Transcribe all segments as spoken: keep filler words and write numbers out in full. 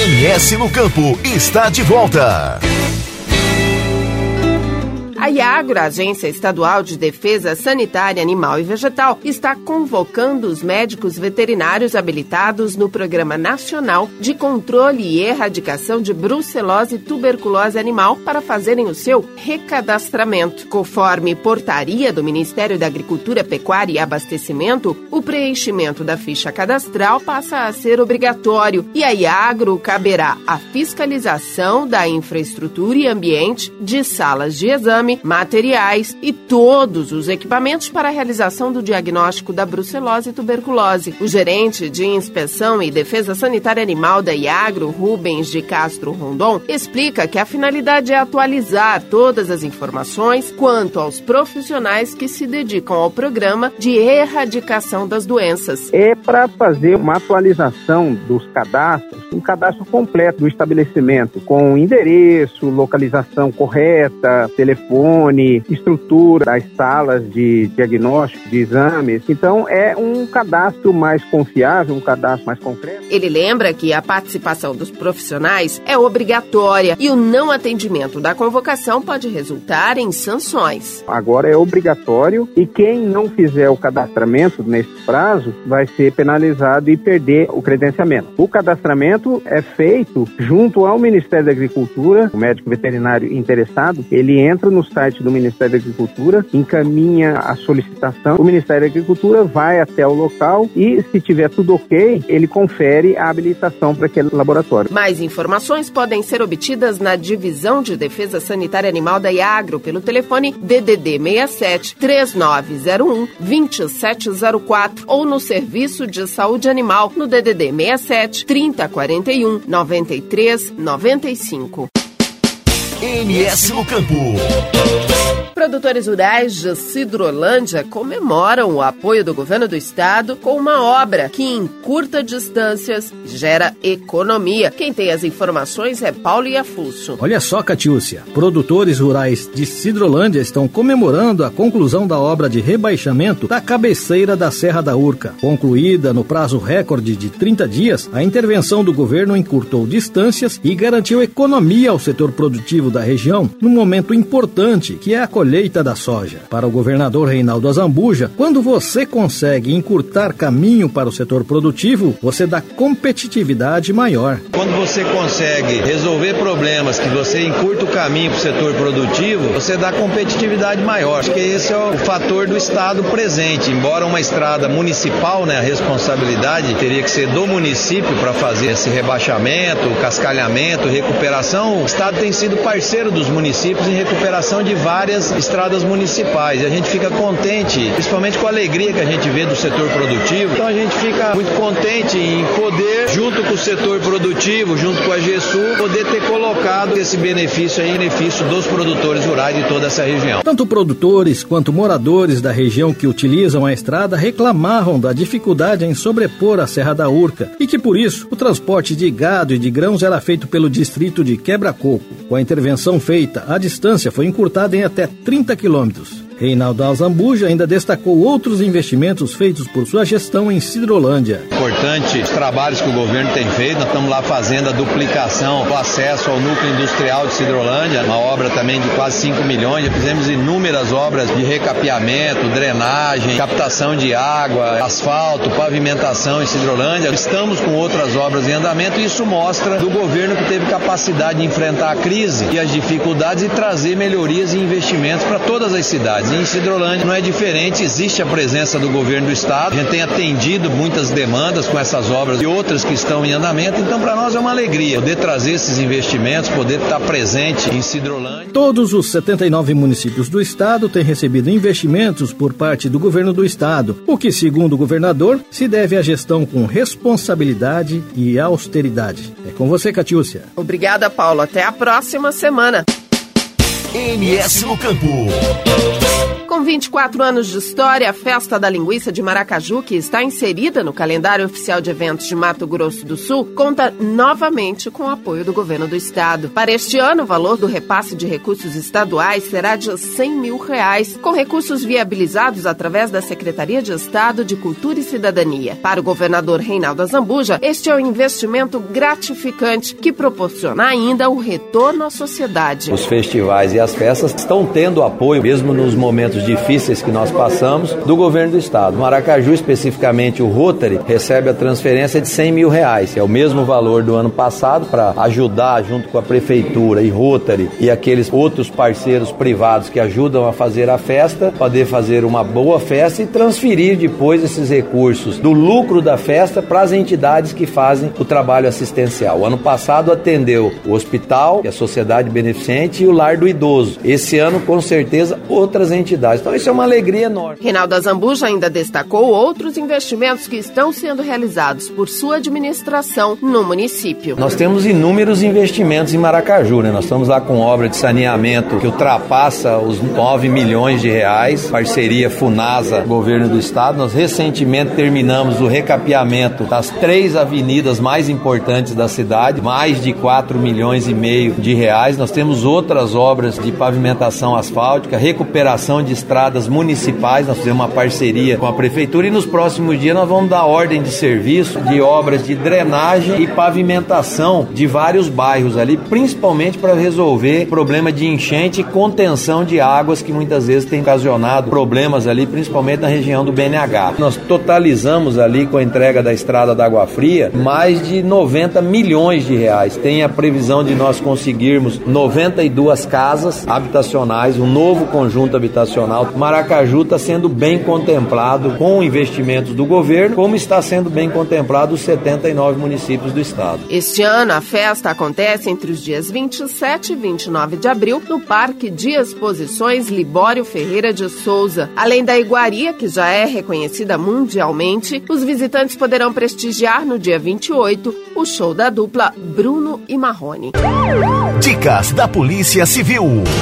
M S no Campo está de volta. A Iagro, a Agência Estadual de Defesa Sanitária Animal e Vegetal, está convocando os médicos veterinários habilitados no Programa Nacional de Controle e Erradicação de Brucelose e Tuberculose Animal para fazerem o seu recadastramento. Conforme portaria do Ministério da Agricultura, Pecuária e Abastecimento, o preenchimento da ficha cadastral passa a ser obrigatório e a Iagro caberá a fiscalização da infraestrutura e ambiente de salas de exame, materiais e todos os equipamentos para a realização do diagnóstico da brucelose e tuberculose. O gerente de Inspeção e Defesa Sanitária Animal da Iagro, Rubens de Castro Rondon, explica que a finalidade é atualizar todas as informações quanto aos profissionais que se dedicam ao programa de erradicação das doenças. É para fazer uma atualização dos cadastros, um cadastro completo do estabelecimento, com endereço, localização correta, telefone, estrutura das salas de diagnóstico, de exames. Então, é um cadastro mais confiável, um cadastro mais concreto. Ele lembra que a participação dos profissionais é obrigatória e o não atendimento da convocação pode resultar em sanções. Agora é obrigatório e quem não fizer o cadastramento nesse prazo vai ser penalizado e perder o credenciamento. O cadastramento é feito junto ao Ministério da Agricultura. O médico veterinário interessado, ele entra no site do Ministério da Agricultura, encaminha a solicitação, o Ministério da Agricultura vai até o local e, se tiver tudo ok, ele confere a habilitação para aquele laboratório. Mais informações podem ser obtidas na Divisão de Defesa Sanitária Animal da Iagro pelo telefone D D D seis sete, três nove zero um, dois sete zero quatro ou no Serviço de Saúde Animal no D D D seis sete, trinta, quarenta e um, noventa e três, noventa e cinco. M S no Campo. Produtores rurais de Sidrolândia comemoram o apoio do governo do estado com uma obra que em curtas distâncias gera economia. Quem tem as informações é Paulo Iafusso. Olha só, Catiúcia, produtores rurais de Sidrolândia estão comemorando a conclusão da obra de rebaixamento da cabeceira da Serra da Urca. Concluída no prazo recorde de trinta dias, a intervenção do governo encurtou distâncias e garantiu economia ao setor produtivo da região num momento importante que é a colheita da soja. Para o governador Reinaldo Azambuja, quando você consegue encurtar caminho para o setor produtivo, você dá competitividade maior. Quando você consegue resolver problemas que você encurta o caminho para o setor produtivo, você dá competitividade maior. Acho que esse é o fator do estado presente. Embora uma estrada municipal, né, a responsabilidade teria que ser do município para fazer esse rebaixamento, cascalhamento, recuperação, o estado tem sido parceiro dos municípios em recuperação de várias estradas municipais. E a gente fica contente, principalmente com a alegria que a gente vê do setor produtivo. Então a gente fica muito contente em poder, junto com o setor produtivo, junto com a GESUL, poder ter colocado esse benefício em benefício dos produtores rurais de toda essa região. Tanto produtores quanto moradores da região que utilizam a estrada reclamavam da dificuldade em sobrepor a Serra da Urca e que, por isso, o transporte de gado e de grãos era feito pelo distrito de Quebra-Coco. Com a intervenção feita, a distância foi encurtada em até trinta quilômetros. Reinaldo Azambuja ainda destacou outros investimentos feitos por sua gestão em Sidrolândia. Importante os trabalhos que o governo tem feito, nós estamos lá fazendo a duplicação do acesso ao núcleo industrial de Sidrolândia, uma obra também de quase cinco milhões, já fizemos inúmeras obras de recapeamento, drenagem, captação de água, asfalto, pavimentação em Sidrolândia. Estamos com outras obras em andamento e isso mostra do governo que teve capacidade de enfrentar a crise e as dificuldades e trazer melhorias e investimentos para todas as cidades. Em Sidrolândia não é diferente, existe a presença do governo do estado, a gente tem atendido muitas demandas com essas obras e outras que estão em andamento, então para nós é uma alegria poder trazer esses investimentos, poder estar presente em Sidrolândia. Todos os setenta e nove municípios do estado têm recebido investimentos por parte do governo do estado, o que, segundo o governador, se deve à gestão com responsabilidade e austeridade. É com você, Catiúcia. Obrigada, Paulo. Até a próxima semana. M S no Campo. Com vinte e quatro anos de história, a Festa da Linguiça de Maracaju, que está inserida no calendário oficial de eventos de Mato Grosso do Sul, conta novamente com o apoio do governo do estado. Para este ano, o valor do repasse de recursos estaduais será de cem mil reais, com recursos viabilizados através da Secretaria de Estado de Cultura e Cidadania. Para o governador Reinaldo Azambuja, este é um investimento gratificante que proporciona ainda o retorno à sociedade. Os festivais e as festas estão tendo apoio, mesmo nos momentos difíceis que nós passamos, do governo do estado. Maracaju, especificamente o Rotary, recebe a transferência de cem mil reais. É o mesmo valor do ano passado para ajudar, junto com a prefeitura e Rotary e aqueles outros parceiros privados que ajudam a fazer a festa, poder fazer uma boa festa e transferir depois esses recursos do lucro da festa para as entidades que fazem o trabalho assistencial. O ano passado atendeu o hospital, a Sociedade Beneficente e o Lar do Idoso. Esse ano, com certeza, outras entidades. Então isso é uma alegria enorme. Reinaldo Azambuja ainda destacou outros investimentos que estão sendo realizados por sua administração no município. Nós temos inúmeros investimentos em Maracaju, né? Nós estamos lá com obra de saneamento que ultrapassa os nove milhões de reais, parceria Funasa, governo do estado. Nós recentemente terminamos o recapeamento das três avenidas mais importantes da cidade, mais de quatro milhões e meio de reais. Nós temos outras obras de pavimentação asfáltica, recuperação de estradas municipais. Nós fizemos uma parceria com a prefeitura e nos próximos dias nós vamos dar ordem de serviço de obras de drenagem e pavimentação de vários bairros ali, principalmente para resolver problema de enchente e contenção de águas que muitas vezes tem ocasionado problemas ali, principalmente na região do B N H. Nós totalizamos ali com a entrega da estrada da Água Fria mais de noventa milhões de reais. Tem a previsão de nós conseguirmos noventa e duas casas habitacionais, um novo conjunto habitacional. Maracaju está sendo bem contemplado com investimentos do governo, como está sendo bem contemplado os setenta e nove municípios do estado. Este ano, a festa acontece entre os dias vinte e sete e vinte e nove de abril no Parque de Exposições Libório Ferreira de Souza. Além da iguaria, que já é reconhecida mundialmente, os visitantes poderão prestigiar no dia vinte e oito o show da dupla Bruno e Marrone. Dicas da Polícia Civil.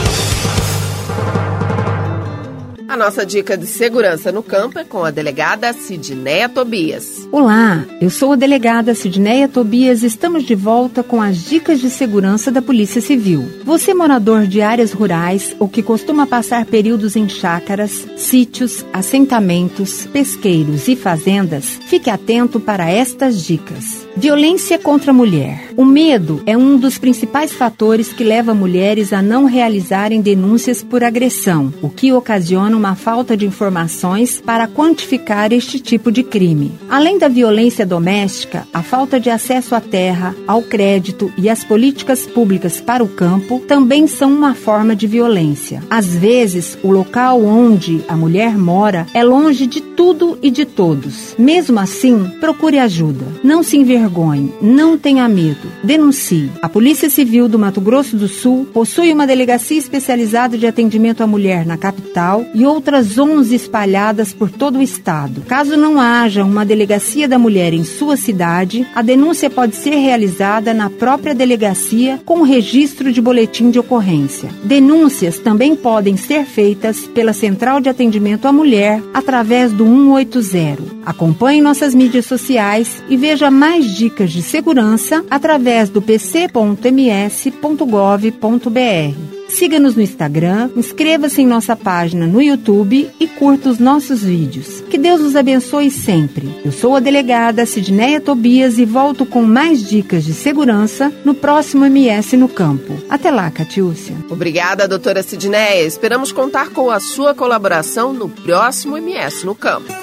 A nossa dica de segurança no campo é com a delegada Sidneia Tobias. Olá, eu sou a delegada Sidneia Tobias e estamos de volta com as dicas de segurança da Polícia Civil. Você, morador de áreas rurais ou que costuma passar períodos em chácaras, sítios, assentamentos, pesqueiros e fazendas, fique atento para estas dicas. Violência contra a mulher. O medo é um dos principais fatores que leva mulheres a não realizarem denúncias por agressão, o que ocasiona uma falta de informações para quantificar este tipo de crime. Além da violência doméstica, a falta de acesso à terra, ao crédito e às políticas públicas para o campo também são uma forma de violência. Às vezes, o local onde a mulher mora é longe de tudo e de todos. Mesmo assim, procure ajuda. Não se envergonhe, não tenha medo. Denuncie. A Polícia Civil do Mato Grosso do Sul possui uma delegacia especializada de atendimento à mulher na capital e outras onze espalhadas por todo o estado. Caso não haja uma delegacia da mulher em sua cidade, a denúncia pode ser realizada na própria delegacia com registro de boletim de ocorrência. Denúncias também podem ser feitas pela Central de Atendimento à Mulher através do cento e oitenta. Acompanhe nossas mídias sociais e veja mais dicas de segurança através do p c ponto m s ponto gov ponto b r. Siga-nos no Instagram, inscreva-se em nossa página no YouTube e curta os nossos vídeos. Que Deus os abençoe sempre. Eu sou a delegada Sidneia Tobias e volto com mais dicas de segurança no próximo M S no Campo. Até lá, Catiúcia. Obrigada, doutora Sidneia. Esperamos contar com a sua colaboração no próximo M S no Campo.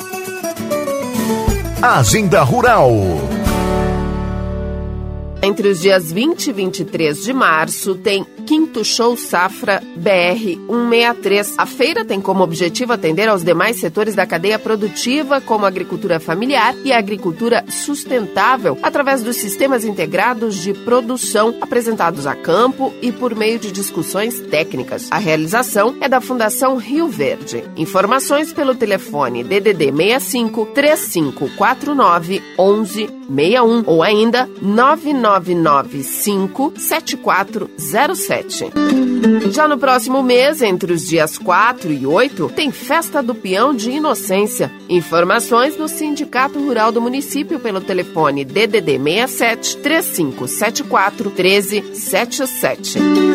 Agenda Rural. Entre os dias vinte e vinte e três de março, tem Quinto Show Safra B R cento e sessenta e três. A feira tem como objetivo atender aos demais setores da cadeia produtiva, como a agricultura familiar e a agricultura sustentável, através dos sistemas integrados de produção apresentados a campo e por meio de discussões técnicas. A realização é da Fundação Rio Verde. Informações pelo telefone D D D seis cinco, três cinco quatro nove, onze seis um ou ainda nove nove nove cinco sete quatro zero sete. Já no próximo mês, entre os dias quatro e oito, tem Festa do Peão de Inocência. Informações no Sindicato Rural do município pelo telefone D D D seis sete três cinco sete quatro um três sete sete.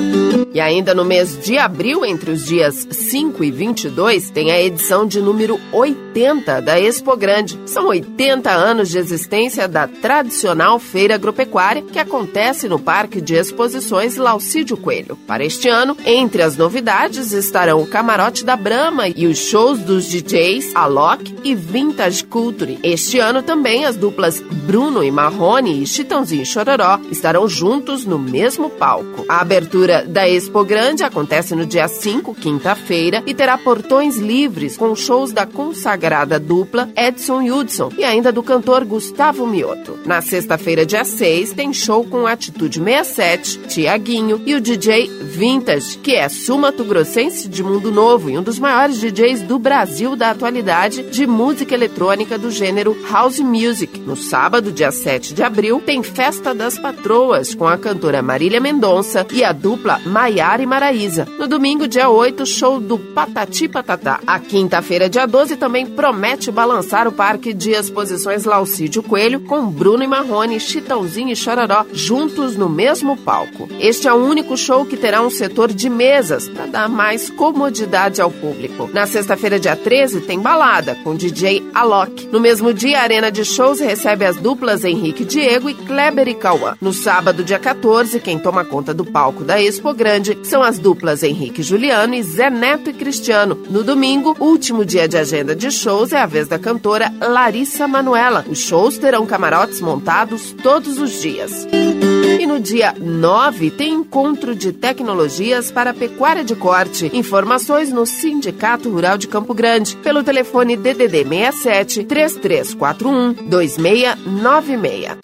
E ainda no mês de abril, entre os dias cinco e vinte e dois, tem a edição de número oitenta da Expo Grande. São oitenta anos de existência da tradicional feira agropecuária que acontece no Parque de Exposições Laucídio Coelho. Para este ano, entre as novidades estarão o Camarote da Brahma e os shows dos D Js Alok e Vintage Culture. Este ano também as duplas Bruno e Marrone e Chitãozinho e Chororó estarão juntos no mesmo palco. A abertura da Expo Grande acontece no dia cinco, quinta-feira, e terá portões livres com shows da consagrada dupla Edson e Hudson e ainda do cantor Gustavo Mioto. Na sexta-feira, dia seis, tem show com Atitude sessenta e sete, Tiaguinho e o D J Vintage, que é sul-mato-grossense de Mundo Novo e um dos maiores D Js do Brasil da atualidade de música eletrônica do gênero House Music. No sábado, dia sete de abril, tem Festa das Patroas com a cantora Marília Mendonça e a dupla Maiara e Maraísa. No domingo, dia oito, show do Patati Patatá. A quinta-feira, dia doze, também promete balançar o Parque de Exposições Laucídio Coelho com Bruno e Marrone, Chitãozinho e Chororó juntos no mesmo palco. Este é o único show que terá um setor de mesas para dar mais comodidade ao público. Na sexta-feira, dia treze, tem balada com D J Alok. No mesmo dia, a Arena de Shows recebe as duplas Henrique Diego e Kleber e Cauã. No sábado, dia quatorze, quem toma conta do palco da Expo Grande são as duplas Henrique Juliano e Zé Neto e Cristiano. No domingo, último dia de agenda de shows, é a vez da cantora Larissa Manoela. Os shows terão camarotes montados todos os dias. E no dia nove tem encontro de tecnologias para pecuária de corte. Informações no Sindicato Rural de Campo Grande pelo telefone D D D seis sete três três quatro um dois seis nove seis.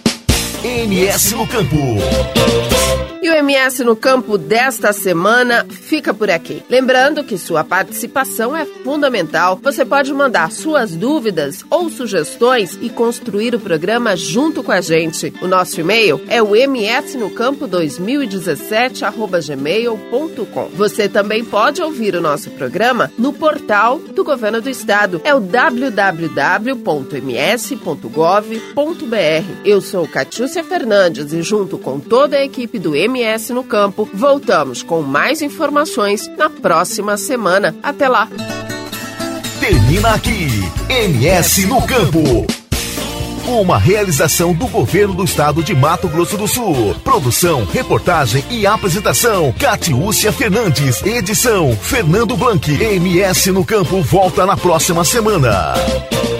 M S no Campo. E o M S no Campo desta semana fica por aqui. Lembrando que sua participação é fundamental. Você pode mandar suas dúvidas ou sugestões e construir o programa junto com a gente. O nosso e-mail é o m s no campo dois mil e dezessete arroba gmail ponto com. Você também pode ouvir o nosso programa no portal do Governo do Estado. É o w w w ponto m s ponto gov ponto b r. Eu sou Catiúcia Fernandes e junto com toda a equipe do M S no Campo, voltamos com mais informações na próxima semana. Até lá! Termina aqui, M S no Campo. Uma realização do Governo do Estado de Mato Grosso do Sul. Produção, reportagem e apresentação, Catiúcia Fernandes. Edição, Fernando Blanc. M S no Campo volta na próxima semana.